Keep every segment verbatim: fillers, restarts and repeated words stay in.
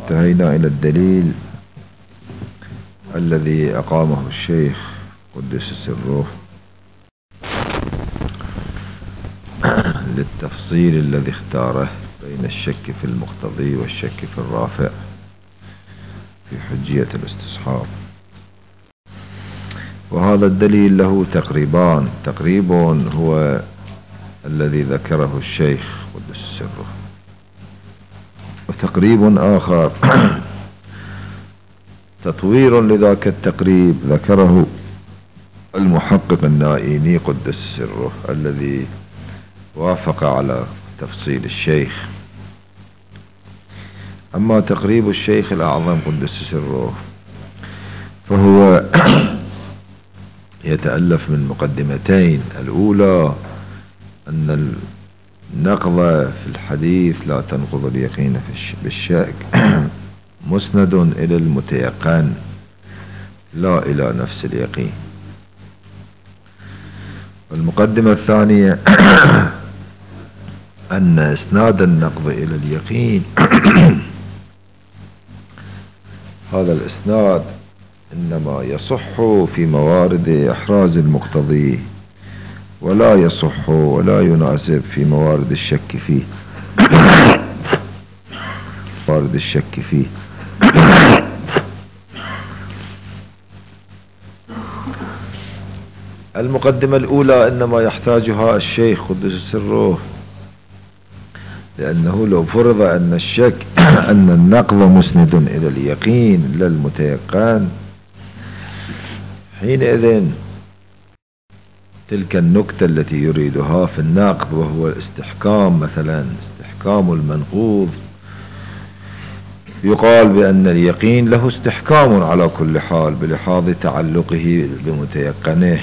انتهينا إلى الدليل الذي أقامه الشيخ قدس سره للتفصيل الذي اختاره بين الشك في المقتضي والشك في الرافع في حجية الاستصحاب. وهذا الدليل له تقريبان، تقريب هو الذي ذكره الشيخ قدس سره، وتقريب آخر تطوير لذاك التقريب ذكره المحقق النائيني قدس سره الذي وافق على تفصيل الشيخ. أما تقريب الشيخ الأعظم قدس سره فهو يتألف من مقدمتين. الأولى أن النقض في الحديث لا تنقض اليقين بالشك مسند إلى المتيقن لا إلى نفس اليقين. والمقدمة الثانية أن إسناد النقض إلى اليقين هذا الإسناد إنما يصح في موارد إحراز المقتضي، ولا يصح ولا يناسب في موارد الشك فيه موارد الشك فيه المقدمة الأولى إنما يحتاجها الشيخ قدس سره، لأنه لو فرض أن الشك أن النقض مسند إلى اليقين لا المتيقن، حينئذ تلك النكتة التي يريدها في النقض وهو الاستحكام، مثلا استحكام المنقوض، يقال بأن اليقين له استحكام على كل حال بلحاظ تعلقه بمتيقنه،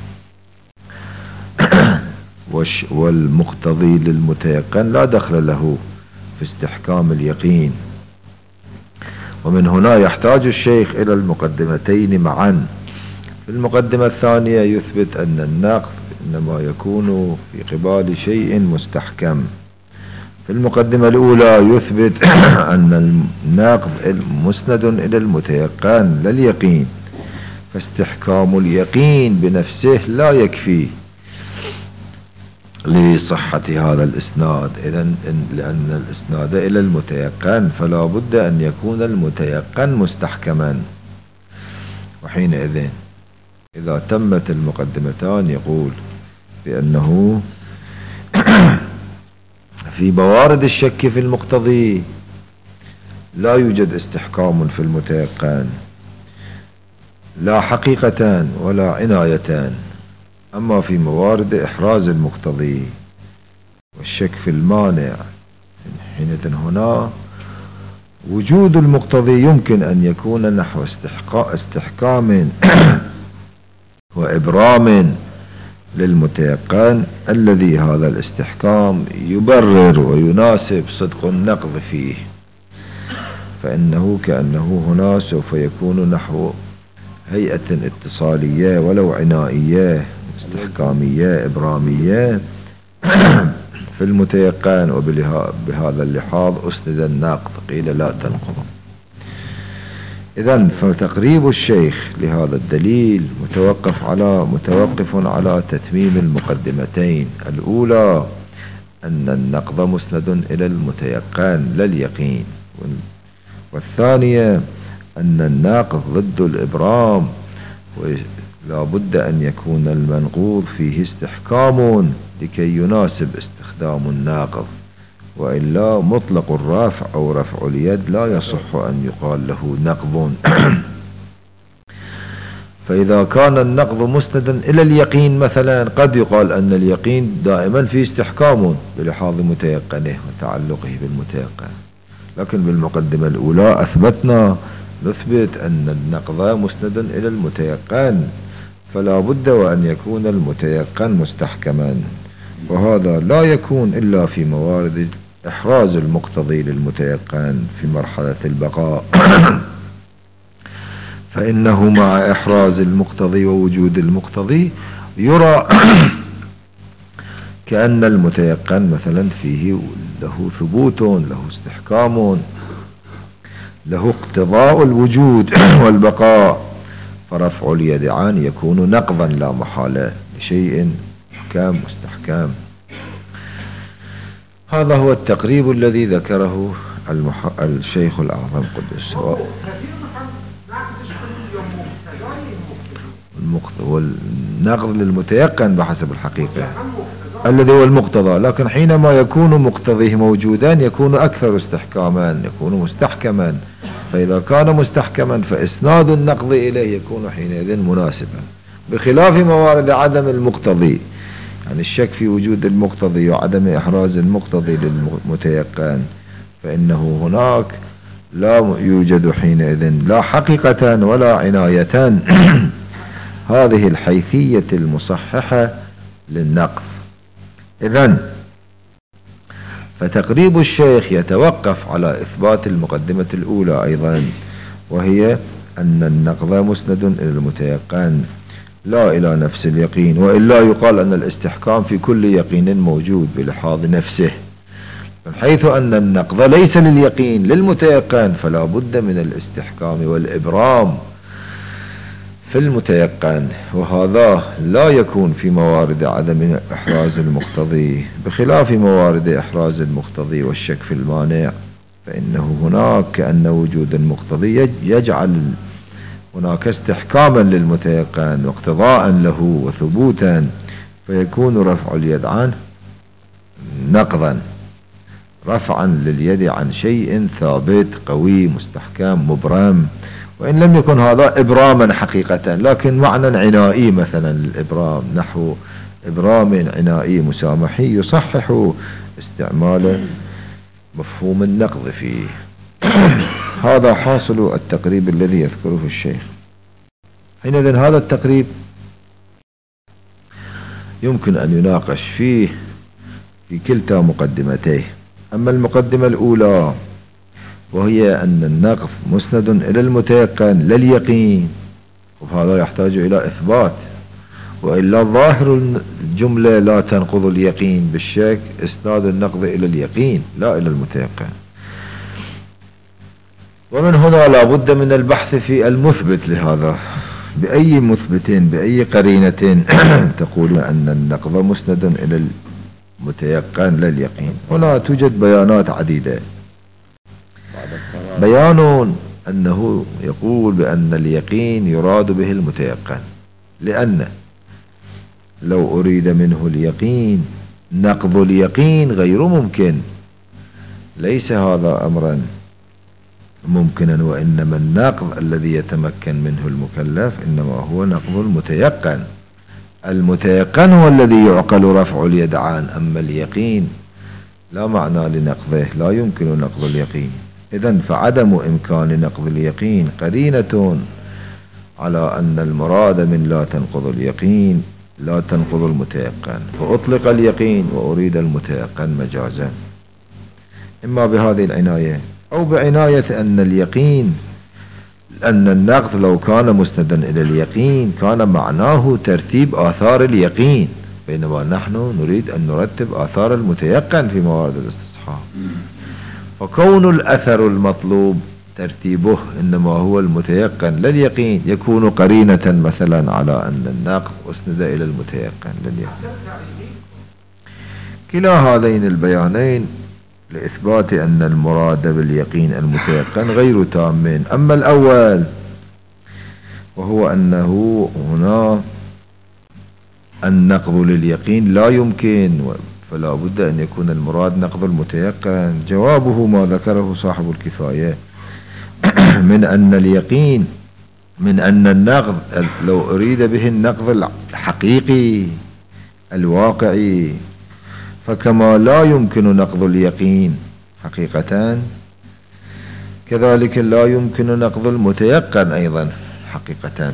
والمقتضي للمتيقن لا دخل له في استحكام اليقين. ومن هنا يحتاج الشيخ إلى المقدمتين معا. في المقدمة الثانية يثبت أن النقض إنما يكون في قبال شيء مستحكم. في المقدمة الأولى يثبت أن النقض مسند إلى المتيقن لا اليقين، فاستحكام اليقين بنفسه لا يكفي لصحة هذا الإسناد. إذن لأن الإسناد إلى المتيقن فلا بد أن يكون المتيقن مستحكما. وحينئذ إذا تمت المقدمتان يقول بأنه في موارد الشك في المقتضي لا يوجد استحكام في المتيقن لا حقيقة ولا عناية. أما في موارد إحراز المقتضي والشك في المانع، حينئذ هنا وجود المقتضي يمكن أن يكون نحو استحكام وإبرام للمتيقن الذي هذا الاستحكام يبرر ويناسب صدق النقض فيه، فإنه كأنه هنا سوف يكون نحو هيئة اتصالية ولو عنائية استحكامية إبرامية في المتيقن، وبهذا اللحاظ أسند النقض قيل لا تنقض. إذن فتقريب الشيخ لهذا الدليل متوقف على متوقف على تتميم المقدمتين. الأولى أن النقض مسند إلى المتيقن لا اليقين، والثانية أن الناقض ضد الإبرام، ولا بد أن يكون المنقوض فيه استحكام لكي يناسب استخدام الناقض، وإلا مطلق الرفع أو رفع اليد لا يصح أن يقال له نقض. فإذا كان النقض مستدا إلى اليقين مثلا قد يقال أن اليقين دائما فيه استحكام بلحاظ متيقنه وتعلقه بالمتيقن، لكن بالمقدمة الأولى أثبتنا نثبت أن النقض مسندا إلى المتيقن، فلا بد وأن يكون المتيقن مستحكما، وهذا لا يكون إلا في موارد إحراز المقتضي للمتيقن في مرحلة البقاء. فإنه مع إحراز المقتضي ووجود المقتضي يرى كأن المتيقن مثلا فيه له ثبوت له استحكام، له اقتضاء الوجود والبقاء، فرفع اليد عن يكون نقضا لا محالة لشيء محكام مستحكام. هذا هو التقريب الذي ذكره المح... الشيخ الأعظم قدس والنقض للمتيقن بحسب الحقيقة الذي هو المقتضى، لكن حينما يكون مقتضيه موجودا يكون أكثر استحكاما، يكون مستحكما، فإذا كان مستحكما فإسناد النقض إليه يكون حينئذ مناسبا، بخلاف موارد عدم المقتضي، يعني الشك في وجود المقتضي وعدم إحراز المقتضي للمتيقن، فإنه هناك لا يوجد حينئذ لا حقيقة ولا عناية هذه الحيثية المصححة للنقض. إذن فتقريب الشيخ يتوقف على إثبات المقدمة الأولى أيضا، وهي أن النقض مسند إلى المتيقن لا إلى نفس اليقين، وإلا يقال أن الاستحكام في كل يقين موجود بلحاظ نفسه، من حيث أن النقض ليس لليقين للمتيقن فلا بد من الاستحكام والإبرام في المتيقن، وهذا لا يكون في موارد عدم إحراز المقتضي، بخلاف موارد إحراز المقتضي والشك في المانع، فإنه هناك كأن وجود المقتضي يجعل هناك استحكاما للمتيقن واقتضاء له وثبوتا، فيكون رفع اليد عنه نقضا، رفعا لليد عن شيء ثابت قوي مستحكم مبرم، وإن لم يكن هذا إبراما حقيقة لكن معنى عنائي مثلا الإبرام، نحو إبرام عنائي مسامحي يصحح استعمال مفهوم النقض فيه. هذا حاصل التقريب الذي يذكره الشيخ. حينئذ هذا التقريب يمكن أن يناقش فيه في كلتا مقدمتيه. أما المقدمة الأولى وهي أن النقض مسند إلى المتيقن لليقين، وهذا يحتاج إلى إثبات، وإلا ظاهر الجملة لا تنقض اليقين بالشك، إسناد النقض إلى اليقين لا إلى المتيقن. ومن هنا لا بد من البحث في المثبت لهذا، بأي مثبت بأي قرينة تقول أن النقض مسند إلى المتيقن لليقين. هنا توجد بيانات عديدة. بيان أنه يقول بأن اليقين يراد به المتيقن، لأن لو أريد منه اليقين نقض اليقين غير ممكن، ليس هذا أمرا ممكنا، وإنما النقض الذي يتمكن منه المكلف إنما هو نقض المتيقن. المتيقن هو الذي يعقل رفع اليد عن، أما اليقين لا معنى لنقضه، لا يمكن نقض اليقين. إذن فعدم إمكان نقض اليقين قرينة على أن المراد من لا تنقض اليقين لا تنقض المتيقن، فأطلق اليقين وأريد المتيقن مجازا، إما بهذه العناية أو بعناية أن اليقين أن النقض لو كان مستندا إلى اليقين كان معناه ترتيب آثار اليقين، بينما نحن نريد أن نرتب آثار المتيقن في موارد الاستصحاب، فكون الأثر المطلوب ترتيبه إنما هو المتيقن لليقين يكون قرينة مثلا على أن النقض أسند إلى المتيقن لليقين. كلا هذين البيانين لإثبات أن المراد باليقين المتيقن غير تام. أما الأول وهو أنه هنا النقض لليقين لا يمكن، فلا بد أن يكون المراد نقض المتيقن، جوابه ما ذكره صاحب الكفاية من أن اليقين من أن النقض لو أريد به النقض الحقيقي الواقعي، فكما لا يمكن نقض اليقين حقيقة كذلك لا يمكن نقض المتيقن أيضا حقيقة.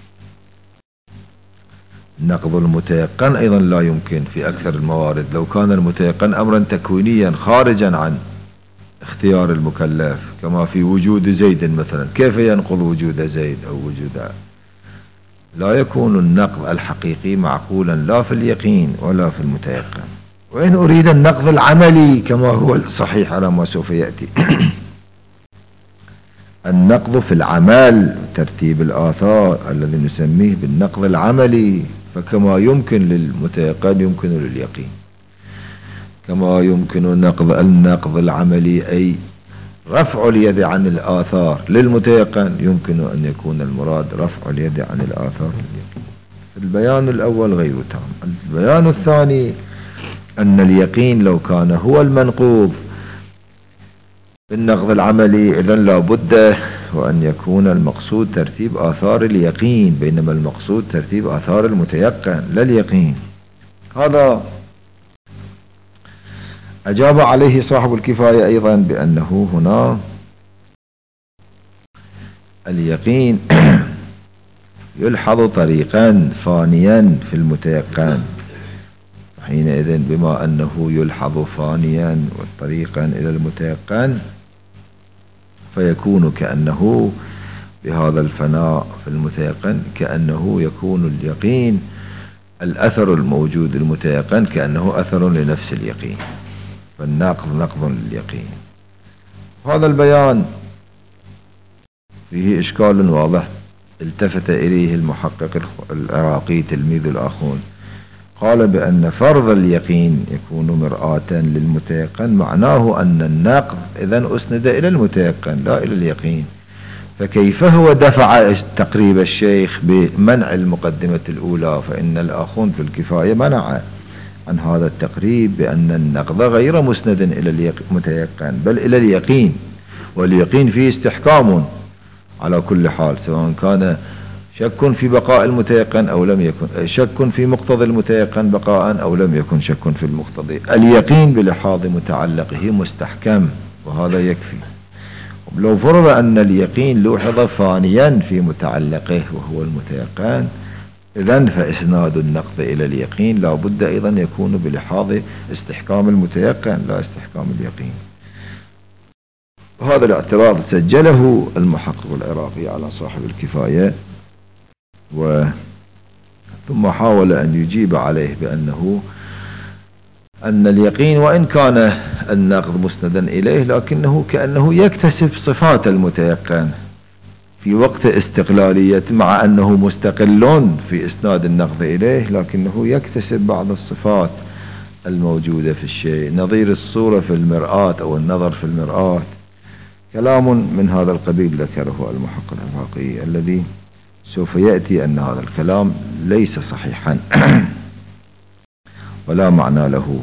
نقض المتيقن أيضا لا يمكن في أكثر الموارد، لو كان المتيقن أمرا تكوينيا خارجا عن اختيار المكلف، كما في وجود زيد مثلا، كيف ينقض وجود زيد أو وجود، لا يكون النقض الحقيقي معقولا لا في اليقين ولا في المتيقن. وإن أريد النقض العملي كما هو الصحيح على ما سوف يأتي النقض في العمل، ترتيب الآثار الذي نسميه بالنقض العملي. فكما يمكن للمتيقن يمكن لليقين، كما يمكن نقض النقض العملي أي رفع اليد عن الآثار للمتيقن، يمكن أن يكون المراد رفع اليد عن الآثار لليقين. البيان الأول غير تام. البيان الثاني أن اليقين لو كان هو المنقوض بالنقض العملي إذن لا بد وأن يكون المقصود ترتيب آثار اليقين، بينما المقصود ترتيب آثار المتيقن لا اليقين. هذا أجاب عليه صاحب الكفاية أيضا بأنه هنا اليقين يلحظ طريقا فانيا في المتيقن، حينئذ بما أنه يلحظ فانيا والطريقا إلى المتيقن فيكون كأنه بهذا الفناء في المتيقن كأنه يكون اليقين الأثر الموجود المتيقن كأنه أثر لنفس اليقين، فالناقض نقض لليقين. هذا البيان فيه إشكال واضح التفت إليه المحقق العراقي تلميذ الآخون، قال بأن فرض اليقين يكون مرآة للمتيقن معناه أن النقض إذن أسند إلى المتيقن لا إلى اليقين، فكيف هو دفع تقريب الشيخ بمنع المقدمة الأولى؟ فإن الآخون في الكفاية منع عن هذا التقريب بأن النقض غير مسند إلى المتيقن بل إلى اليقين، واليقين فيه استحكام على كل حال، سواء كان شك في بقاء المتيقن أو لم يكن، شك في مقتضى المتيقن بقاء أو لم يكن شك في المقتضي. اليقين بلحاظ متعلقه مستحكم وهذا يكفي. لو فرض أن اليقين لوحظ فانيا في متعلقه وهو المتيقن إذن فإسناد النقض إلى اليقين لا بد أيضا يكون بلحاظ استحكام المتيقن لا استحكام اليقين. وهذا الاعتراض سجله المحقق العراقي على صاحب الكفاية، و ثم حاول أن يجيب عليه بأنه أن اليقين وإن كان النقض مسندا إليه لكنه كأنه يكتسب صفات المتيقن في وقت استقلالية، مع أنه مستقل في إسناد النقض إليه لكنه يكتسب بعض الصفات الموجودة في الشيء، نظير الصورة في المرآة أو النظر في المرآة. كلام من هذا القبيل ذكره المحقق العراقي الذي سوف يأتي أن هذا الكلام ليس صحيحا ولا معنى له،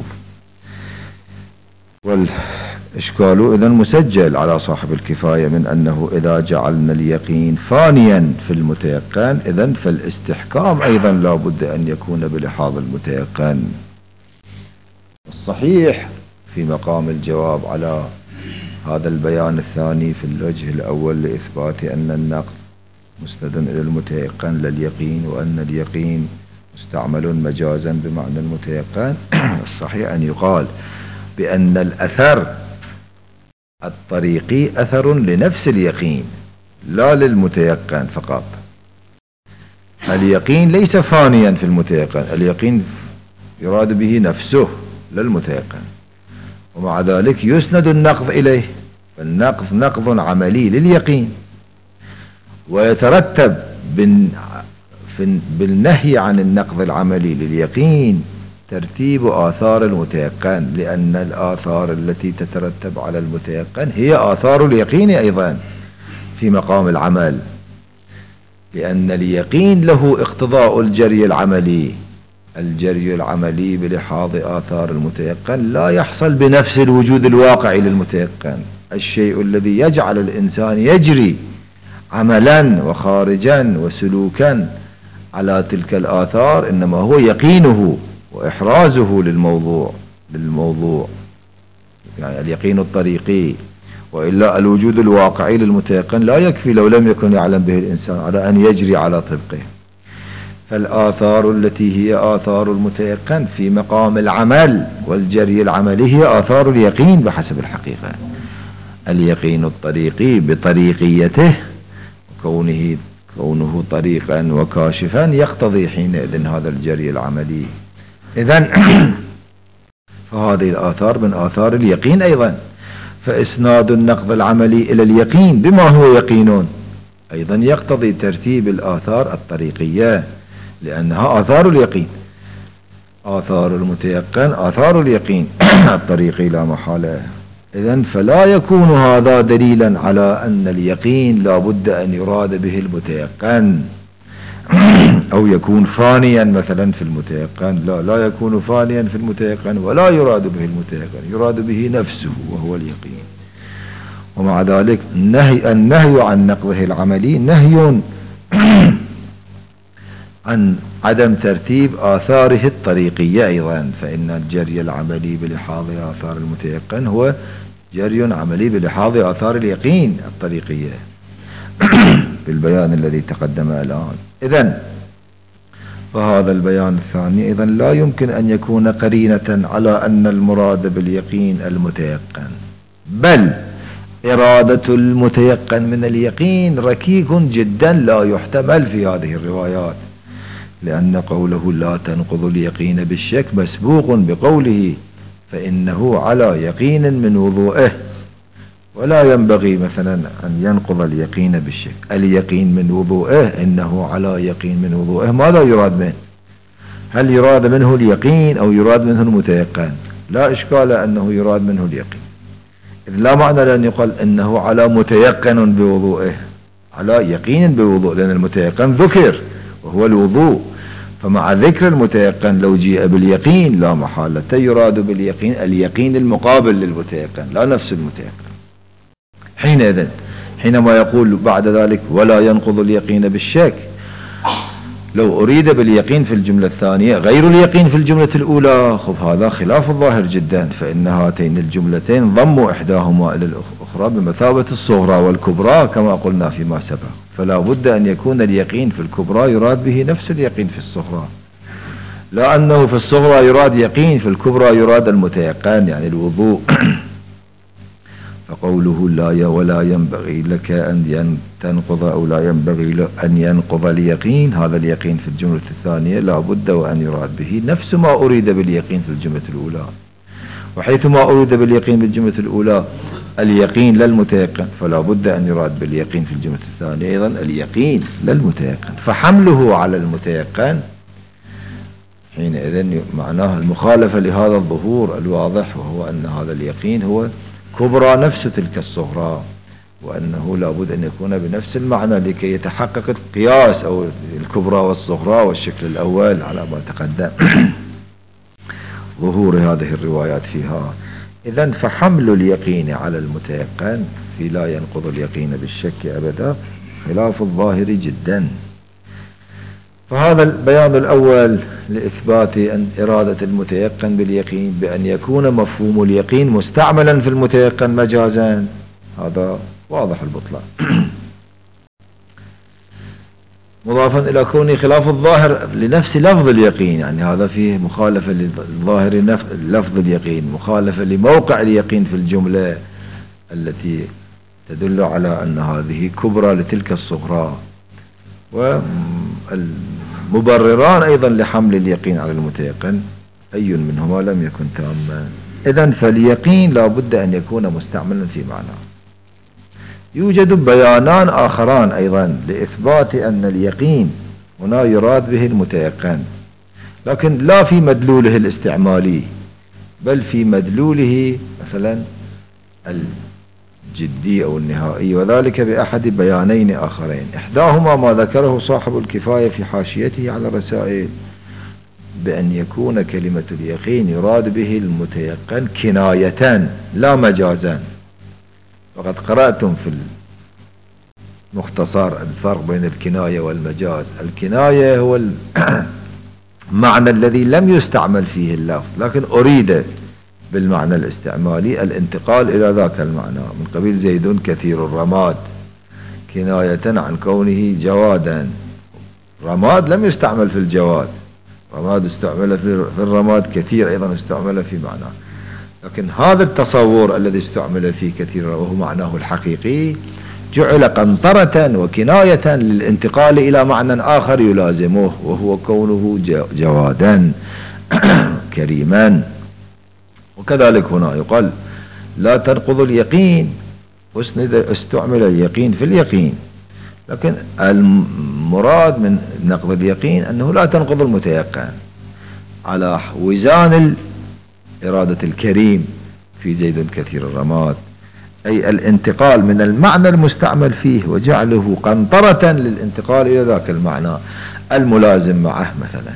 والإشكال إذن مسجل على صاحب الكفاية من أنه إذا جعلنا اليقين فانيا في المتيقن إذن فالاستحكام أيضا لا بد أن يكون بلحاظ المتيقن. الصحيح في مقام الجواب على هذا البيان الثاني في الوجه الأول لإثبات أن النقض مسندا إلى المتيقن لليقين وأن اليقين مستعمل مجازا بمعنى المتيقن، الصحيح أن يقال بأن الأثر الطريقي أثر لنفس اليقين لا للمتيقن فقط. اليقين ليس فانيا في المتيقن، اليقين يراد به نفسه للمتيقن، ومع ذلك يسند النقض إليه، فالنقض نقض عملي لليقين، ويترتب بالنهي عن النقض العملي لليقين ترتيب آثار المتيقن، لأن الآثار التي تترتب على المتيقن هي آثار اليقين أيضا في مقام العمل، لأن اليقين له اقتضاء الجري العملي. الجري العملي بلحاظ آثار المتيقن لا يحصل بنفس الوجود الواقعي للمتيقن، الشيء الذي يجعل الإنسان يجري عملا وخارجا وسلوكا على تلك الآثار إنما هو يقينه وإحرازه للموضوع للموضوع يعني اليقين الطريقي، وإلا الوجود الواقعي للمتيقن لا يكفي لو لم يكن يعلم به الإنسان على أن يجري على طبقه. فالآثار التي هي آثار المتيقن في مقام العمل والجري العملي هي آثار اليقين بحسب الحقيقة. اليقين الطريقي بطريقيته كونه كونه طريقا وكاشفا يقتضي حينئذ هذا الجري العملي. إذن فهذه الآثار من آثار اليقين أيضا، فإسناد النقض العملي إلى اليقين بما هو يقين أيضا يقتضي ترتيب الآثار الطريقية، لأنها آثار اليقين. آثار المتيقن آثار اليقين الطريقي لا محالة. إذن فلا يكون هذا دليلا على أن اليقين لا بد أن يراد به المتيقن أو يكون فانيا مثلا في المتيقن. لا لا يكون فانيا في المتيقن ولا يراد به المتيقن، يراد به نفسه وهو اليقين. ومع ذلك النهي, النهي عن نقضه العملي نهي عن عدم ترتيب آثاره الطريقية أيضا، فإن الجري العملي بلحاظ آثار المتيقن هو جري عملي بلحاظ آثار اليقين الطريقية بالبيان الذي تقدم الآن. إذن فهذا البيان الثاني إذن لا يمكن أن يكون قرينة على أن المراد باليقين المتيقن، بل إرادة المتيقن من اليقين ركيك جدا لا يحتمل في هذه الروايات، لأن قوله لا تنقض اليقين بالشك مسبوق بقوله فإنه على يقين من وضوئه، ولا ينبغي مثلا أن ينقض اليقين بالشك. اليقين من وضوئه، إنه على يقين من وضوئه، ماذا يراد منه؟ هل يراد منه اليقين أو يراد منه المتيقن؟ لا إشكال أنه يراد منه اليقين، إذ لا معنى لأن يقال إنه على متيقن بوضوئه، على يقين بوضوء، لأن المتيقن ذكر وهو الوضوء، فمع ذكر المتيقن لو جيء باليقين لا محالة يراد باليقين اليقين المقابل للمتيقن لا نفس المتيقن. حينئذ حينما يقول بعد ذلك ولا ينقض اليقين بالشك، لو أريد باليقين في الجملة الثانية غير اليقين في الجملة الأولى، خب هذا خلاف الظاهر جدا، فإن هاتين الجملتين ضموا إحداهما إلى الأخرى بمثابة الصغرى والكبرى كما قلنا فيما سبق، فلا بد أن يكون اليقين في الكبرى يراد به نفس اليقين في الصغرى، لا أنه في الصغرى يراد يقين في الكبرى يراد المتيقن يعني الوضوء. فقوله لا ولا ينبغي لك أن تنقض أو لا ينبغي أن ينقض اليقين، هذا اليقين في الجملة الثانية لا بد وأن يراد به نفس ما أريد باليقين في الجملة الأولى، وحيثما أريد باليقين بالجملة الأولى اليقين للمتيقن فلا بد أن يراد باليقين في الجملة الثانية أيضا اليقين للمتيقن، فحمله على المتيقن حينئذ معناه المخالفة لهذا الظهور الواضح، وهو أن هذا اليقين هو كبرى نفس تلك الصغرى، وأنه لا بد أن يكون بنفس المعنى لكي يتحقق القياس أو الكبرى والصغرى والشكل الأول على ما تقدم ظهور هذه الروايات فيها. إذن فحمل اليقين على المتيقن في لا ينقض اليقين بالشك أبدا خلاف الظاهر جدا. فهذا البيان الأول لإثبات أن إرادة المتيقن باليقين بأن يكون مفهوم اليقين مستعملا في المتيقن مجازا، هذا واضح البطلان مضافا إلى كونه خلاف الظاهر لنفس لفظ اليقين، يعني هذا فيه مخالفة لظاهر لفظ اليقين، مخالفة لموقع اليقين في الجملة التي تدل على أن هذه كبرى لتلك الصغرى، والمبرران أيضا لحمل اليقين على المتيقن أي منهما لم يكن تاما. إذن فاليقين لا بد أن يكون مستعملا في معناه. يوجد بيانان آخران أيضا لإثبات أن اليقين هنا يراد به المتيقن، لكن لا في مدلوله الاستعمالي بل في مدلوله مثلا الجدي أو النهائي، وذلك بأحد بيانين آخرين، إحداهما ما ذكره صاحب الكفاية في حاشيته على الرسائل بأن يكون كلمة اليقين يراد به المتيقن كناية لا مجازا. وقد قرأتم في المختصر الفرق بين الكناية والمجاز. الكناية هو المعنى الذي لم يستعمل فيه اللفظ لكن أريد بالمعنى الاستعمالي الانتقال إلى ذاك المعنى، من قبيل زيد كثير الرماد كناية عن كونه جوادا. رماد لم يستعمل في الجواد، رماد استعمل في الرماد كثير أيضا استعمل في معناه، لكن هذا التصور الذي استعمل فيه كثيرا وهو معناه الحقيقي جعل قنطرة وكناية للانتقال إلى معنى آخر يلازمه، وهو كونه جوادا كريما. وكذلك هنا يقال لا تنقض اليقين، أسند استعمل اليقين في اليقين، لكن المراد من نقض اليقين أنه لا تنقض المتيقن على وزان إرادة الكريم في زيد كثير الرماد، أي الانتقال من المعنى المستعمل فيه وجعله قنطرة للانتقال إلى ذاك المعنى الملازم معه مثلا،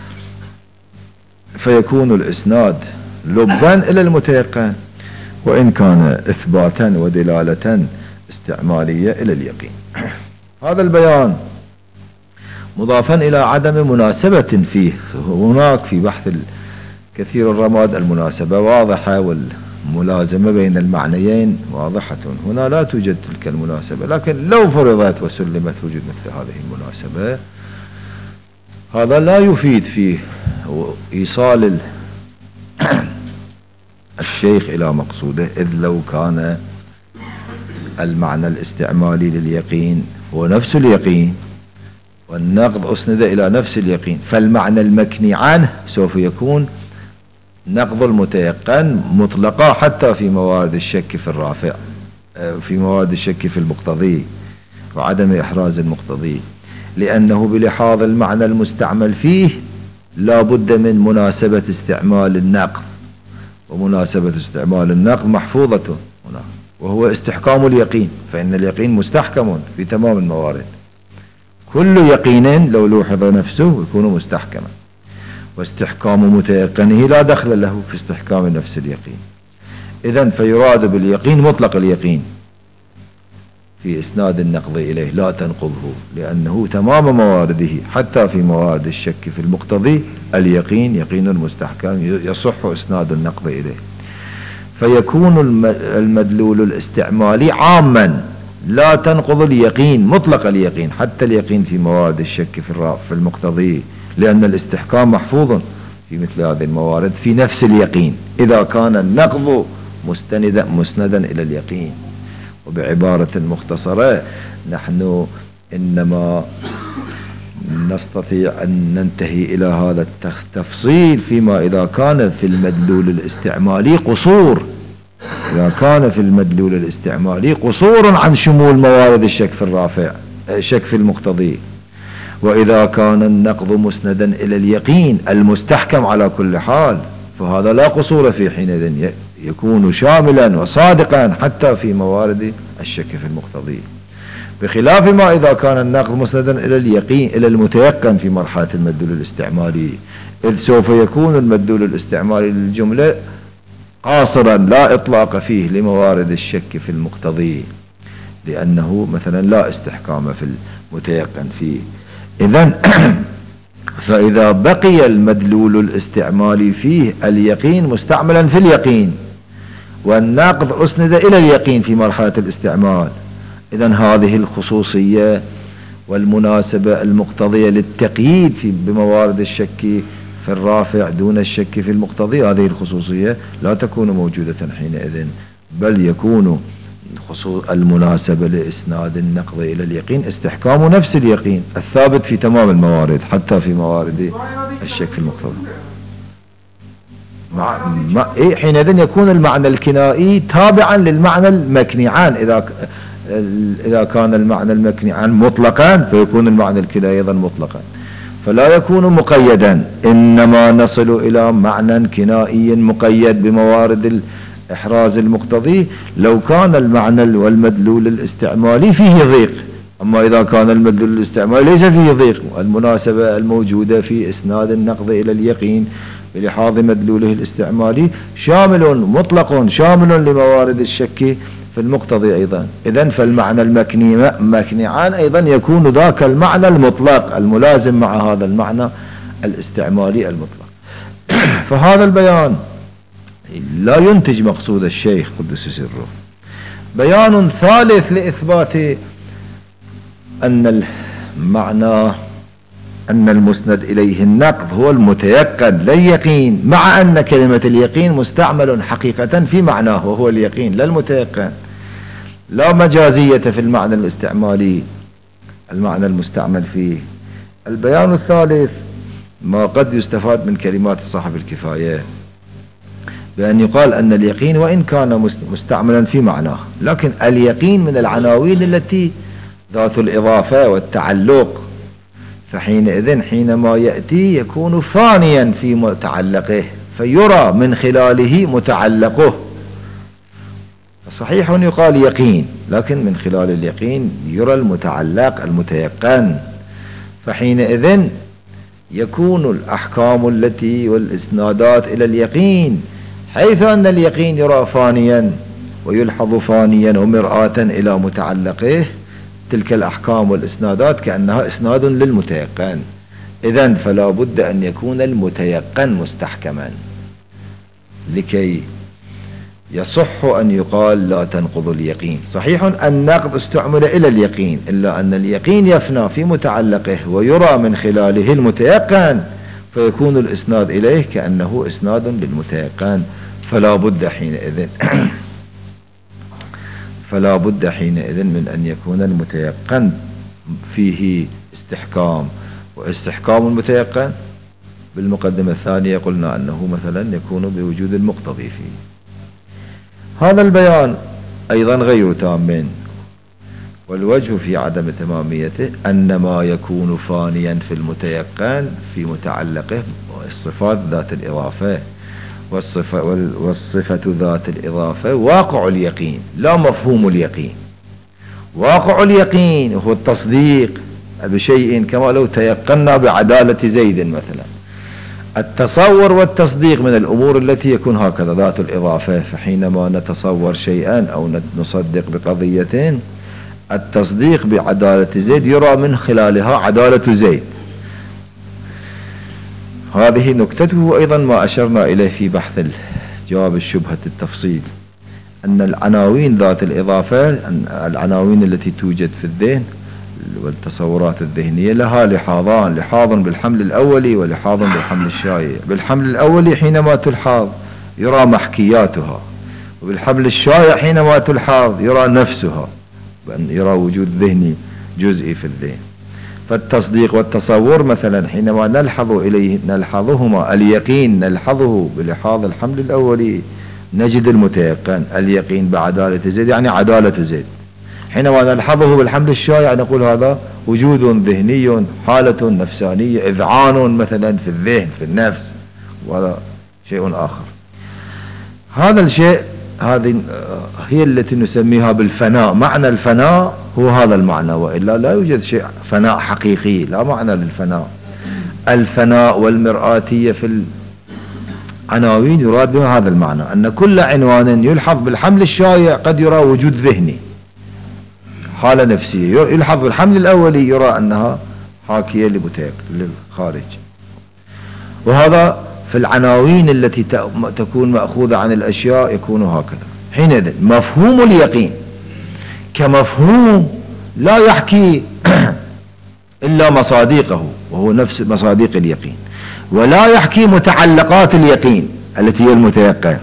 فيكون الإسناد لبا إلى المتيقن، وإن كان إثباتا ودلالة استعمالية إلى اليقين. هذا البيان مضافا إلى عدم مناسبة فيه، هناك في بحث كثير الرماد المناسبة واضحة والملازمة بين المعنيين واضحة، هنا لا توجد تلك المناسبة، لكن لو فرضت وسلمت وجود مثل هذه المناسبة هذا لا يفيد فيه إيصال الشيخ إلى مقصوده، إذ لو كان المعنى الاستعمالي لليقين هو نفس اليقين والنقض أسند إلى نفس اليقين، فالمعنى المكني عنه سوف يكون نقض المتيقن مطلقا حتى في موارد الشك في الرافع، في موارد الشك في المقتضي وعدم إحراز المقتضي، لأنه بلحاظ المعنى المستعمل فيه لا بد من مناسبة استعمال النقض، ومناسبة استعمال النقض محفوظة هنا وهو استحكام اليقين، فإن اليقين مستحكم في تمام الموارد، كل يقين لو لوحظ نفسه يكون مستحكما، واستحكام متيقنه لا دخل له في استحكام نفس اليقين. إذن فيراد باليقين مطلق اليقين في إسناد النقض إليه لا تنقضه، لأنه تمام موارده حتى في موارد الشك في المقتضي اليقين يقين مستحكم يصح إسناد النقض إليه، فيكون المدلول الاستعمالي عاما لا تنقض اليقين مطلق اليقين حتى اليقين في موارد الشك في المقتضي، لأن الاستحكام محفوظ في مثل هذه الموارد في نفس اليقين إذا كان النقض مستندا مسندا إلى اليقين. وبعبارة مختصرة نحن إنما نستطيع أن ننتهي إلى هذا التفصيل فيما إذا كان في المدلول الاستعمالي قصور، إذا كان في المدلول الاستعمالي قصور عن شمول موارد الشك في الرافع الشك في المقتضي، وإذا كان النقض مسندا إلى اليقين المستحكم على كل حال فهذا لا قصور في حينئذ، يكون شاملا وصادقا حتى في موارد الشك في المقتضي، بخلاف ما إذا كان النقض مسندا إلى اليقين إلى المتيقن في مرحلة المدلول الاستعمالي، إذ سوف يكون المدلول الاستعمالي للجملة قاصرا لا إطلاق فيه لموارد الشك في المقتضي، لأنه مثلا لا استحكام في المتيقن فيه. إذن فإذا بقي المدلول الاستعمالي فيه اليقين مستعملا في اليقين والنقض أسند إلى اليقين في مرحلة الاستعمال، إذن هذه الخصوصية والمناسبة المقتضية للتقييد في بموارد الشك في الرافع دون الشك في المقتضي، هذه الخصوصية لا تكون موجودة حينئذ، بل يكون المناسبة لإسناد النقض إلى اليقين استحكام نفس اليقين الثابت في تمام الموارد حتى في موارد الشك في المقتضي. مع ما إيه حينئذ يكون المعنى الكنائي تابعا للمعنى المكني عن، إذا إذا كان المعنى المكني عن مطلقا فيكون المعنى الكنائي أيضا مطلقا، فلا يكون مقيدا، إنما نصل إلى معنى كنائي مقيد بموارد إحراز المقتضي لو كان المعنى والمدلول الاستعمالي فيه ضيق. أما إذا كان المدلول الاستعمالي ليس فيه ضيق، المناسبة الموجودة في إسناد النقض إلى اليقين بلحاظ مدلوله الاستعمالي شامل مطلق شامل لموارد الشك في المقتضي أيضا، إذن فالمعنى المكني مكني عن أيضا يكون ذاك المعنى المطلق الملازم مع هذا المعنى الاستعمالي المطلق. فهذا البيان لا ينتج مقصود الشيخ قدس سره. بيان ثالث لإثبات أن المعنى أن المسند إليه النقض هو المتيقن لا اليقين، مع أن كلمة اليقين مستعمل حقيقة في معناه وهو اليقين لا المتيقن، لا مجازية في المعنى الاستعمالي المعنى المستعمل فيه. البيان الثالث ما قد يستفاد من كلمات صاحب الكفاية بأن يقال أن اليقين وإن كان مستعملا في معناه، لكن اليقين من العناوين التي ذات الإضافة والتعلق، فحينئذ حينما يأتي يكون فانيا في متعلقه فيرى من خلاله متعلقه. صحيح يقال يقين، لكن من خلال اليقين يرى المتعلق المتيقن، فحينئذ يكون الأحكام التي والإسنادات إلى اليقين، حيث أن اليقين يرى فانيا ويلحظ فانيا ومرآة إلى متعلقه، تلك الأحكام والإسنادات كأنها إسناد للمتيقن. إذن فلا بد أن يكون المتيقن مستحكما لكي يصح أن يقال لا تنقض اليقين. صحيح النقض استعمل إلى اليقين، إلا أن اليقين يفنى في متعلقه ويرى من خلاله المتيقن، فيكون الإسناد إليه كأنه إسناد للمتيقن. فلا بد حينئذ فلا بد حينئذ من أن يكون المتيقن فيه استحكام. واستحكام المتيقن بالمقدمة الثانية قلنا أنه مثلا يكون بوجود المقتضي فيه. هذا البيان أيضا غير تام، والوجه في عدم تماميته أن ما يكون فانيا في المتيقن في متعلقه الصفات ذات الإضافة، والصفة, والصفة ذات الإضافة واقع اليقين لا مفهوم اليقين. واقع اليقين هو التصديق بشيء كما لو تيقنا بعدالة زيد مثلا. التصور والتصديق من الأمور التي يكون هكذا ذات الإضافة، فحينما نتصور شيئا أو نصدق بقضية، التصديق بعدالة زيد يرى من خلالها عدالة زيد. هذه نكتته أيضا ما أشرنا إليه في بحث جواب الشبهة التفصيل، أن العناوين ذات الإضافة، العناوين التي توجد في الذهن والتصورات الذهنية لها لحاظان، لحاظ بالحمل الأولي ولحاظ بالحمل الشائع. بالحمل الأولي حينما تلحاظ يرى محكياتها، وبالحمل الشائع حينما تلحاظ يرى نفسها، يرى وجود ذهني جزئي في الذهن. فالتصديق والتصور مثلا حينما نلحظ إليه نلحظهما، اليقين نلحظه بلحاظ الحمل الأولي نجد المتيقن، اليقين بعدالة زيد يعني عدالة زيد. حينما نلحظه بالحمل الشائع نقول هذا وجود ذهني، حالة نفسانية، إذعان مثلا في الذهن في النفس، وهذا شيء آخر. هذا الشيء هذه هي التي نسميها بالفناء. معنى الفناء هو هذا المعنى، وإلا لا يوجد شيء فناء حقيقي، لا معنى للفناء. الفناء والمرآتية في العناوين يراد بها هذا المعنى، أن كل عنوان يلحظ بالحمل الشائع قد يرى وجود ذهني، حالة نفسية، يلحظ بالحمل الأولي يرى أنها حاكية للخارج. وهذا في العناوين التي تكون مأخوذة عن الأشياء يكون هكذا. حينئذ مفهوم اليقين كمفهوم لا يحكي إلا مصادقه، وهو نفس مصادق اليقين، ولا يحكي متعلقات اليقين التي هي المتيقن.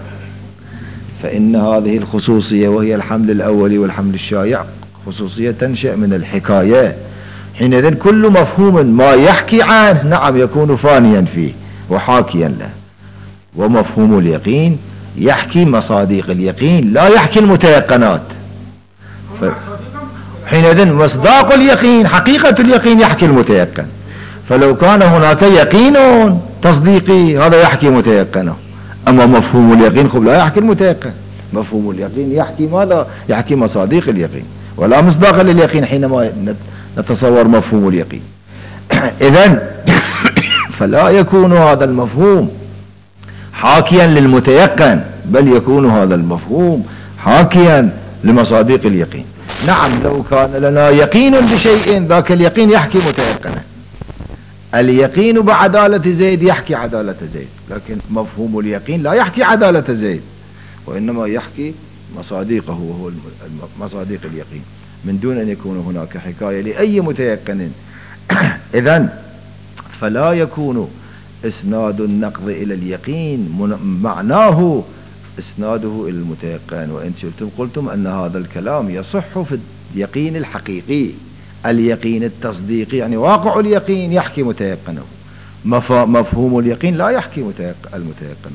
فإن هذه الخصوصية وهي الحمل الأولي والحمل الشائع خصوصية تنشأ من الحكاية. حينئذ كل مفهوم ما يحكي عنه نعم يكون فانيا فيه وحاكيا له. ومفهوم اليقين يحكي مصادق اليقين لا يحكي المتيقنات. ف... حينئذ مصداق اليقين حقيقة اليقين يحكي المتيقن. فلو كان هناك يقين تصديقي هذا يحكي متيقنه، أما مفهوم اليقين خب لا يحكي المتيقن. مفهوم اليقين يحكي ماذا؟ يحكي مصادق اليقين، ولا مصداق لليقين حينما نتصور مفهوم اليقين. إذن فلا يكون هذا المفهوم حاكيا للمتيقن، بل يكون هذا المفهوم حاكيا لمصادق اليقين. نعم لو كان لنا يقين بشيء ذاك اليقين يحكي متيقنا، اليقين بعدالة زيد يحكي عدالة زيد، لكن مفهوم اليقين لا يحكي عدالة زيد، وإنما يحكي مصادقه وهو مصادق اليقين، من دون أن يكون هناك حكاية لأي متيقن. إذن فلا يكون إسناد النقض إلى اليقين معناه إسناده إلى المتيقن. وإن شئتم قلتم أن هذا الكلام يصح في اليقين الحقيقي، اليقين التصديقي، يعني واقع اليقين يحكي متيقنه، مفهوم اليقين لا يحكي المتيقنات.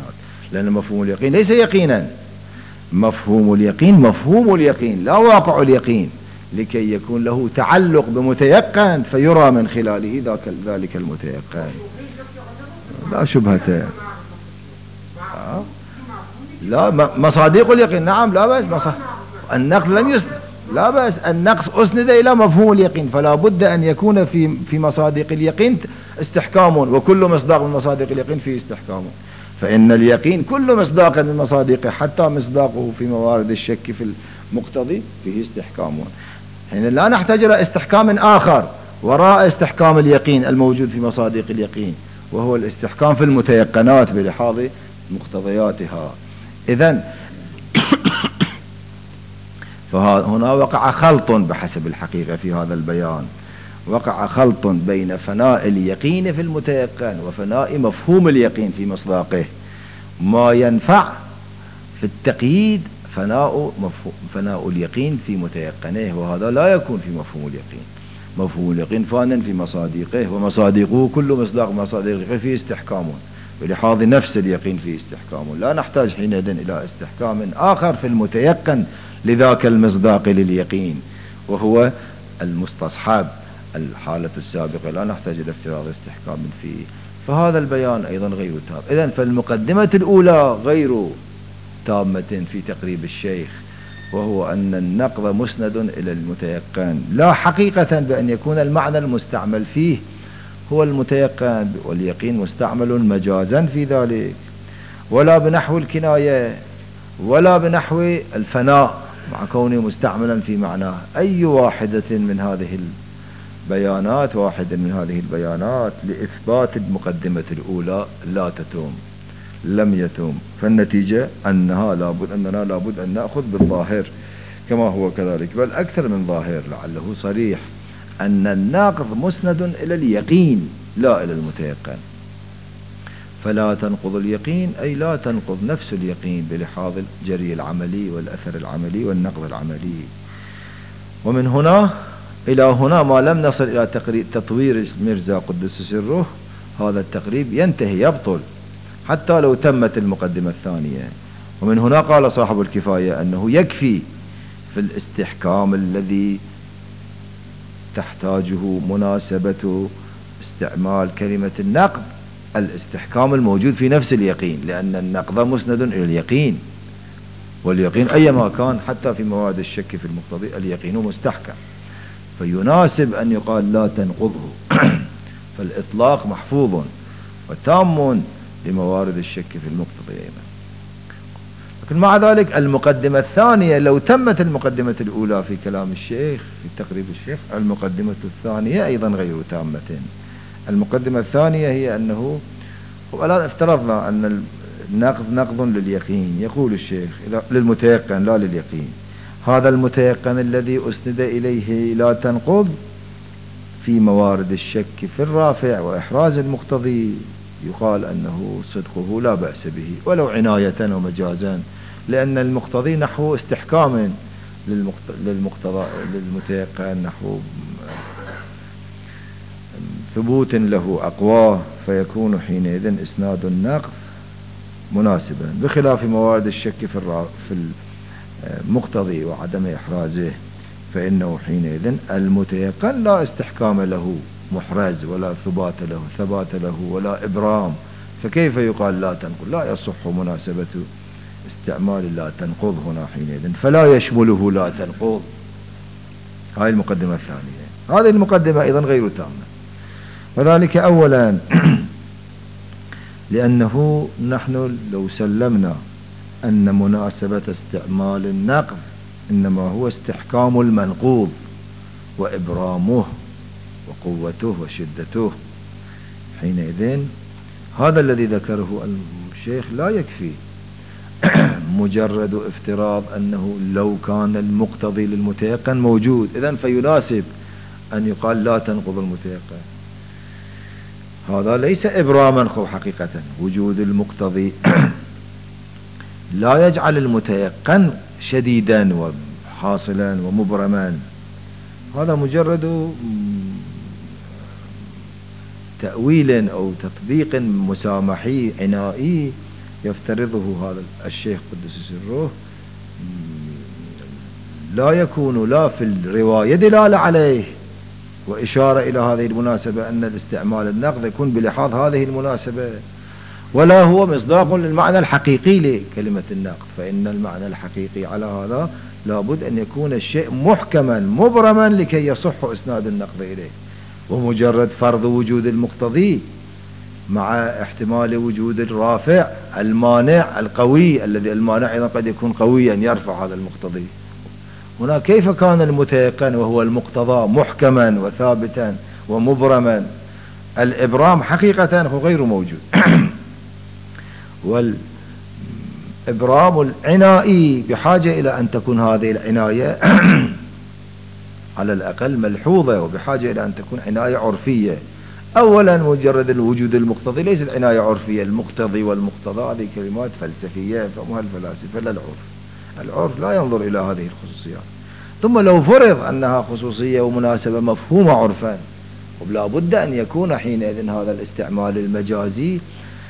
لأن مفهوم اليقين ليس يقينا، مفهوم اليقين مفهوم اليقين لا واقع اليقين، لكي يكون له تعلق بمتيقن فيرى من خلاله ذاك ذلك المتيقن. لا شبهة. آه. لا مصادق اليقين نعم لا بأس، النقص لم يسند، لا بأس، النقص أسند إلى مفهوم اليقين، فلا بد أن يكون في في مصادق اليقين استحكام، وكل مصداق من مصادق اليقين فيه استحكام، فإن اليقين كل مصداق من مصادقه حتى مصداقه في موارد الشك في المقتضي فيه استحكام. حين لا نحتاج إلى استحكام آخر وراء استحكام اليقين الموجود في مصادق اليقين، وهو الاستحكام في المتيقنات بلحاظ مقتضياتها. إذن فهنا وقع خلط بحسب الحقيقة في هذا البيان، وقع خلط بين فناء اليقين في المتيقن وفناء مفهوم اليقين في مصداقه. ما ينفع في التقييد فناء, فناء اليقين في متيقنه، وهذا لا يكون في مفهوم اليقين. مفهوم اليقين فان في مصادقه، ومصادقه كل مصداق مصادق اليقين فيه استحكام، بلحاظ نفس اليقين فيه استحكام، لا نحتاج حينئذ إلى استحكام آخر في المتيقن لذاك المصداق لليقين، وهو المستصحب الحالة السابقة، لا نحتاج إلى افتراض استحكام فيه. فهذا البيان أيضا غير تام. إذن فالمقدمة الأولى غير تامة في تقريب الشيخ، وهو أن النقض مسند إلى المتيقن، لا حقيقة بأن يكون المعنى المستعمل فيه هو المتيقن، واليقين مستعمل مجازا في ذلك، ولا بنحو الكناية ولا بنحو الفناء مع كونه مستعملا في معناه. أي واحدة من هذه البيانات واحد من هذه البيانات لإثبات المقدمة الأولى لا تتم، لم يتم. فالنتيجة أنها لابد أننا لابد أن نأخذ بالظاهر كما هو كذلك، بل أكثر من ظاهر لعله صريح، أن الناقض مسند إلى اليقين لا إلى المتيقن. فلا تنقض اليقين أي لا تنقض نفس اليقين بلحاظ الجري العملي والأثر العملي والنقض العملي. ومن هنا إلى هنا ما لم نصل إلى تطوير مرزا قدس سره، هذا التقريب ينتهي يبطل حتى لو تمت المقدمة الثانية. ومن هنا قال صاحب الكفاية أنه يكفي في الاستحكام الذي تحتاجه مناسبة استعمال كلمة النقض الاستحكام الموجود في نفس اليقين، لأن النقض مسند إلى اليقين، واليقين أيما كان حتى في مواد الشك في المقتضي اليقين مستحكم، فيناسب أن يقال لا تنقضه فالإطلاق محفوظ وتام لموارد الشك في المقتضي أيضا. لكن مع ذلك المقدمة الثانية لو تمت المقدمة الأولى في كلام الشيخ في تقريب الشيخ، المقدمة الثانية أيضا غير تامة. المقدمة الثانية هي أنه الآن افترضنا أن النقض نقض لليقين، يقول الشيخ للمتيقن لا لليقين، هذا المتيقن الذي أسند إليه لا تنقض في موارد الشك في الرافع وإحراز المقتضي يقال أنه صدقه لا بأس به ولو عناية ومجازا، لأن المقتضي نحو استحكام للمقتضى للمتيقن، نحو ثبوت له أقواه، فيكون حينئذ إسناد النقض مناسبا، بخلاف موارد الشك في المقتضي وعدم إحرازه، فإنه حينئذ المتيقن لا استحكام له محرز ولا ثبات له ثبات له ولا إبرام، فكيف يقال لا تنقض؟ لا يصح مناسبة استعمال لا تنقض هنا حينئذ، فلا يشمله لا تنقض. هاي المقدمة الثانية. هذه المقدمة أيضا غير تامة، وذلك أولا لأنه نحن لو سلمنا أن مناسبة استعمال النقض إنما هو استحكام المنقوض وإبرامه وقوته وشدته، حينئذ هذا الذي ذكره الشيخ لا يكفي مجرد افتراض أنه لو كان المقتضي للمتيقن موجود إذن فيناسب أن يقال لا تنقض المتيقن. هذا ليس إبراما خو حقيقة، وجود المقتضي لا يجعل المتيقن شديدا وحاصلا ومبرما، هذا مجرد تأويل أو تطبيق مسامحي عنائي يفترضه هذا الشيخ قدس سره لا يكون لا في الرواية دلالة عليه وإشارة إلى هذه المناسبة أن الاستعمال النقد يكون بلحاظ هذه المناسبة، ولا هو مصداق للمعنى الحقيقي لكلمة النقد، فإن المعنى الحقيقي على هذا لابد أن يكون الشيء محكما مبرما لكي يصح إسناد النقد إليه، ومجرد فرض وجود المقتضي مع احتمال وجود الرافع المانع القوي الذي المانع أيضا قد يكون قويا يرفع هذا المقتضي. هنا كيف كان المتيقن وهو المقتضى محكما وثابتا ومبرما؟ الإبرام حقيقة هو غير موجود. والإبرام العنائي بحاجة إلى أن تكون هذه العناية على الأقل ملحوظة، وبحاجة إلى أن تكون عناية عرفية. أولا مجرد الوجود المقتضي ليست عناية عرفية، المقتضي والمقتضى هذه كلمات فلسفية فهمها الفلاسفة لا العرف. العرف لا ينظر إلى هذه الخصوصيات. ثم لو فرض أنها خصوصية ومناسبة مفهومة عرفا، ولا بد أن يكون حينئذ هذا الاستعمال المجازي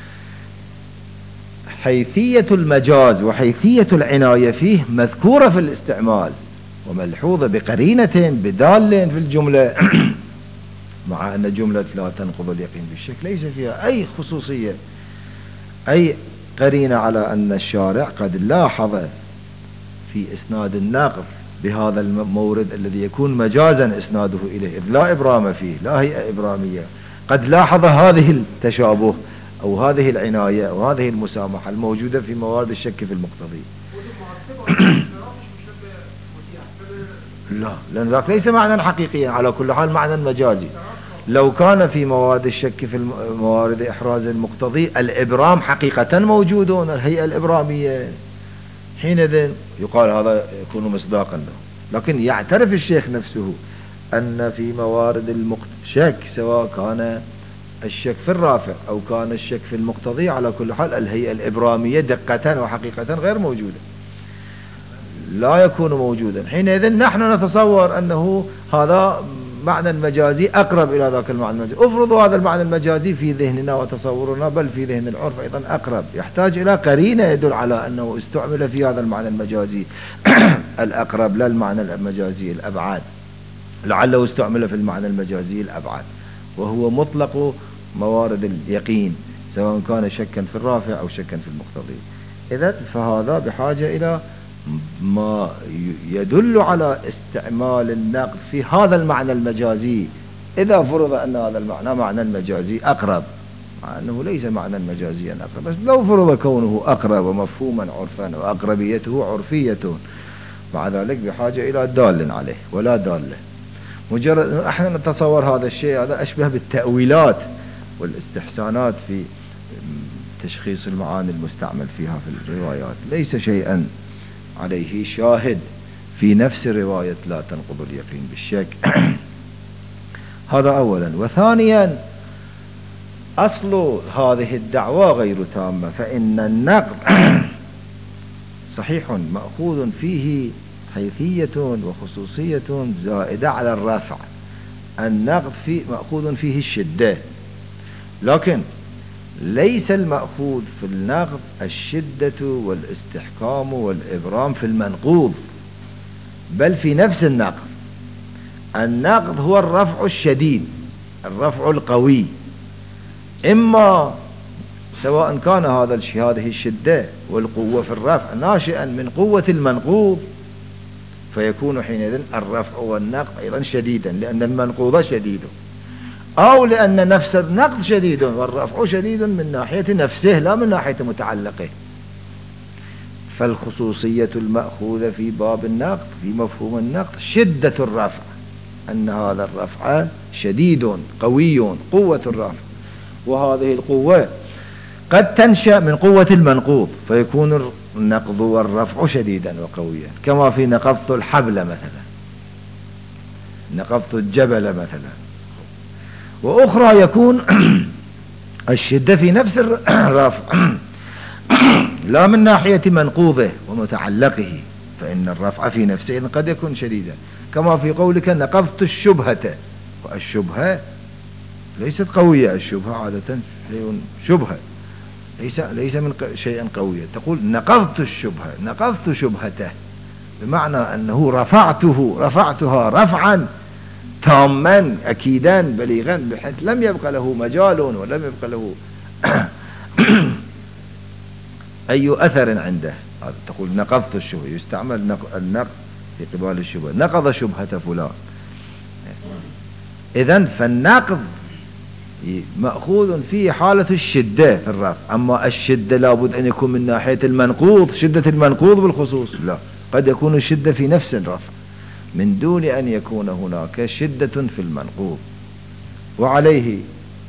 حيثية المجاز وحيثية العناية فيه مذكورة في الاستعمال وملحوظة بقرينة بدال في الجملة مع أن جملة لا تنقض اليقين بالشك ليس فيها أي خصوصية، أي قرينة على أن الشارع قد لاحظ في إسناد الناقض بهذا المورد الذي يكون مجازا إسناده إليه، إذ لا إبرام فيه، لا هي إبرامية، قد لاحظ هذه التشابه أو هذه العناية أو هذه المسامحة الموجودة في موارد الشك في المقتضي. لا، لأن ذاك ليس معنى حقيقيا، على كل حال معنى مجازي. لو كان في موارد الشك في موارد إحراز المقتضي الإبرام حقيقة موجود، الهيئة الإبرامية، حينئذ يقال هذا يكون مصداقا له. لكن يعترف الشيخ نفسه أن في موارد الشك سواء كان الشك في الرافع أو كان الشك في المقتضي على كل حال الهيئة الإبرامية دقة وحقيقة غير موجودة، لا يكون موجودا. حينئذ نحن نتصور أنه هذا معنى المجازي أقرب إلى ذاك المعنى المجازي. افرضوا هذا المعنى المجازي في ذهننا وتصورنا بل في ذهن العرف أيضا أقرب، يحتاج إلى قرينة يدل على أنه استعمل في هذا المعنى المجازي الأقرب لا المعنى المجازي الأبعد، لعله استعمل في المعنى المجازي الأبعد وهو مطلق موارد اليقين سواء كان شكا في الرافع أو شكا في المقتضي. إذن فهذا بحاجة إلى ما يدل على استعمال النقد في هذا المعنى المجازي، إذا فرض أن هذا المعنى معنى المجازي أقرب، مع أنه ليس معنى مجازيا أقرب، بس لو فرض كونه أقرب ومفهوما عرفا وأقربيته عرفية، مع ذلك بحاجة إلى دال عليه ولا دال له. مجرد احنا نتصور هذا الشيء هذا أشبه بالتأويلات والاستحسانات في تشخيص المعاني المستعمل فيها في الروايات، ليس شيئا عليه شاهد في نفس رواية لا تنقض اليقين بالشك. هذا أولا. وثانيا أصل هذه الدعوة غير تامة، فإن النقد صحيح مأخوذ فيه حيثية وخصوصية زائدة على الرفع، النقد فيه مأخوذ فيه الشدة، لكن ليس المأخوذ في النقد الشدة والاستحكام والإبرام في المنقوض، بل في نفس النقد. النقد هو الرفع الشديد، الرفع القوي، إما سواء كان هذا الشيء هذه الشدة والقوة في الرفع ناشئا من قوة المنقوض، فيكون حينئذ الرفع والنقد أيضا شديدا لأن المنقوض شديد، أو لأن نفس النقد شديد والرفع شديد من ناحية نفسه لا من ناحية متعلقه. فالخصوصية المأخوذة في باب النقد في مفهوم النقد شدة الرفع، أن هذا الرفع شديد قوي، قوة الرفع، وهذه القوة قد تنشأ من قوة المنقوض، فيكون النقض والرفع شديدا وقويا، كما في نقضت الحبل مثلا، نقضت الجبل مثلا. وأخرى يكون الشدة في نفس الرفع لا من ناحية منقوضه ومتعلقه، فإن الرفع في نفسه قد يكون شديدا، كما في قولك نقضت الشبهة، والشبهة ليست قوية، الشبهة عادة شيء شبهة، ليس ليس من شيئا قويا. تقول نقضت الشبهة، نقضت شبهته، بمعنى أنه رفعته رفعتها رفعا تاما أكيدا بليغا، بحيث لم يبقى له مجال ولم يبقى له أي أثر عنده. تقول نقضت الشبهة، يستعمل النقض في قبال الشبهة، نقض شبهة فلان. إذن فالنقض مأخوذ فيه حالة الشدة في الرفع. أما الشدة لابد أن يكون من ناحية المنقوض، شدة المنقوض بالخصوص، لا، قد يكون الشدة في نفس الرفع من دون أن يكون هناك شدة في المنقوض. وعليه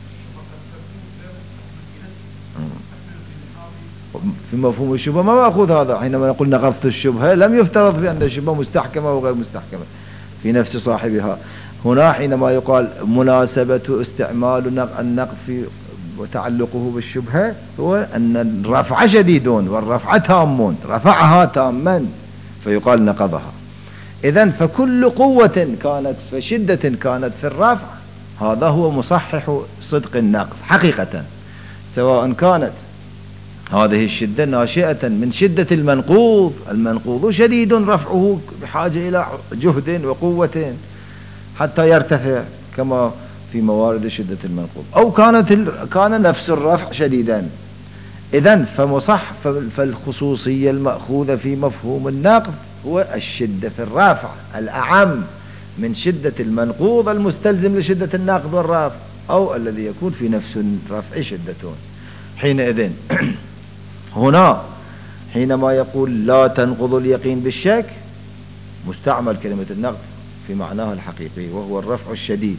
في مفهوم الشبهة ما مأخوذ هذا. حينما نقول نقضت الشبهة لم يفترض بأن الشبهة مستحكمة وغير مستحكمة في نفس صاحبها. هنا حينما يقال مناسبة استعمال النقض في وتعلقه بالشبهة هو أن الرفع شديد والرفع تام، رفعها تاما فيقال نقضها. إذن فكل قوة كانت فشدة كانت في الرفع هذا هو مصحح صدق النقض حقيقة، سواء كانت هذه الشدة ناشئة من شدة المنقوض، المنقوض شديد رفعه بحاجة إلى جهد وقوة حتى يرتفع كما في موارد شدة المنقوض، أو كانت كان نفس الرفع شديدا. إذن فمصح فالخصوصية المأخوذة في مفهوم النقض هو الشدة في الرافع الأعم من شدة المنقوض المستلزم لشدة النقض والرافع، أو الذي يكون في نفس الرفع شدة. حينئذ هنا حينما يقول لا تنقض اليقين بالشك مستعمل كلمة النقض في معناها الحقيقي وهو الرفع الشديد،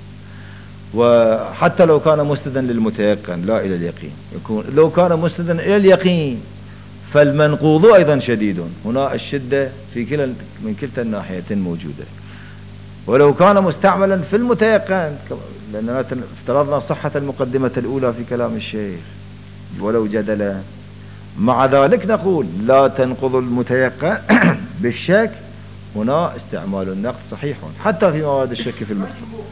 وحتى لو كان مستدا للمتيقن لا إلى اليقين، يكون لو كان مستدا إلى اليقين فالمنقوض أيضا شديد. هنا الشدة في كلا من كلتا الناحيتين موجودة. ولو كان مستعملا في المتيقن، لأننا افترضنا صحة المقدمة الأولى في كلام الشيخ ولو جدلا، مع ذلك نقول لا تنقض المتيقن بالشك. هنا استعمال النقد صحيح حتى في مواد الشك في المقتضى،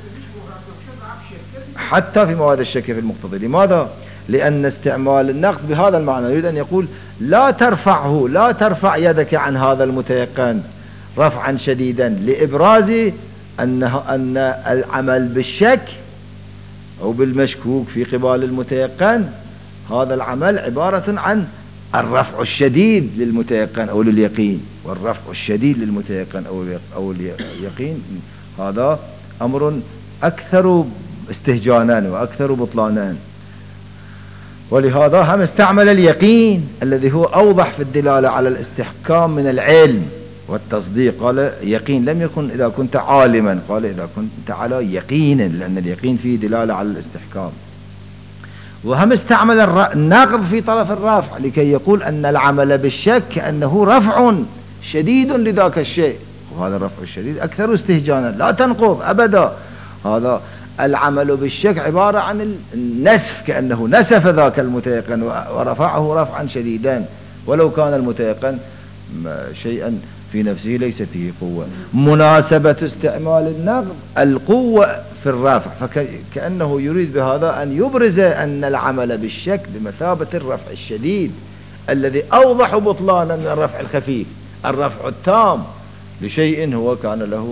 حتى في مواد الشك في المقتضى. لماذا؟ لأن استعمال النقد بهذا المعنى يريد أن يقول لا ترفعه، لا ترفع يدك عن هذا المتيقن رفعا شديدا، لإبراز أنه أن العمل بالشك أو بالمشكوك في قبال المتيقن هذا العمل عبارة عن الرفع الشديد للمتيقن أو لليقين، والرفع الشديد للمتيقن أو اليقين هذا أمر أكثر استهجانا وأكثر بطلانا. ولهذا هم استعمل اليقين الذي هو أوضح في الدلالة على الاستحكام من العلم والتصديق. قال يقين، لم يكن إذا كنت عالما، قال إذا كنت على يقين، لأن اليقين فيه دلالة على الاستحكام. وهم استعمل النقض في طرف الرافع لكي يقول أن العمل بالشك أنه رفع شديد لذاك الشيء، وهذا الرفع الشديد أكثر استهجانا. لا تنقض أبدا، هذا العمل بالشك عبارة عن النسف، كأنه نسف ذاك المتيقن ورفعه رفعا شديدا، ولو كان المتيقن شيئا في نفسه ليس فيه قوة. مناسبة استعمال النقض القوة في الرافع، فكأنه يريد بهذا أن يبرز أن العمل بالشك بمثابة الرفع الشديد الذي أوضح بطلانا من الرفع الخفيف. الرفع التام لشيء هو كان له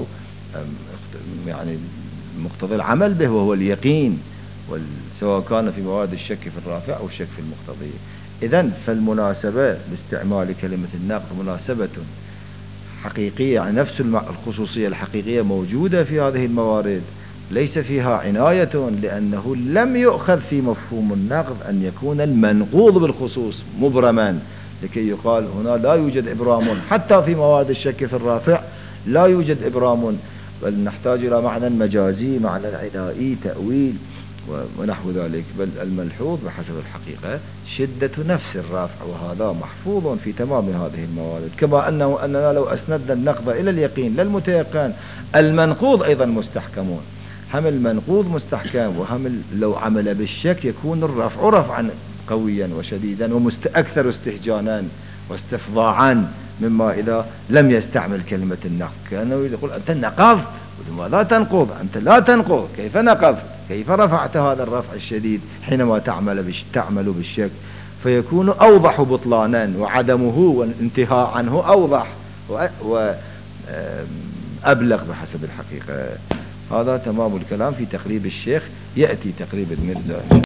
يعني مقتضى العمل به وهو اليقين، سواء كان في مواد الشك في الرافع أو الشك في المقتضي. إذن فالمناسبة باستعمال كلمة النقض مناسبة حقيقية، يعني نفس الخصوصية الحقيقية موجودة في هذه الموارد، ليس فيها عناية، لأنه لم يؤخذ في مفهوم النقض أن يكون المنقوض بالخصوص مبرما، لكي يقال هنا لا يوجد إبرام. حتى في مواد الشك في الرافع لا يوجد إبرام، بل نحتاج إلى معنى مجازي، معنى عنائي، تأويل ونحو ذلك. بل الملحوظ بحسب الحقيقة شدة نفس الرافع، وهذا محفوظ في تمام هذه الموارد. كما أنه أننا لو أسندنا النقض إلى اليقين للمتيقن المنقوض أيضا مستحكمون، هم المنقوض مستحكم، وهم لو عمل بالشك يكون الرفع رفعا قويا وشديدا وأكثر استهجانا واستفضاعا مما إذا لم يستعمل كلمة النقض، كأنه يقول أنت نقضت، ولماذا تنقض؟ أنت لا تنقض، كيف نقضت؟ كيف رفعت هذا الرفع الشديد حينما تعمل بش تعمل بالشك؟ فيكون أوضح بطلانا، وعدمه والانتهاء عنه أوضح وأبلغ بحسب الحقيقة. هذا تمام الكلام في تقريب الشيخ. يأتي تقريب المرزا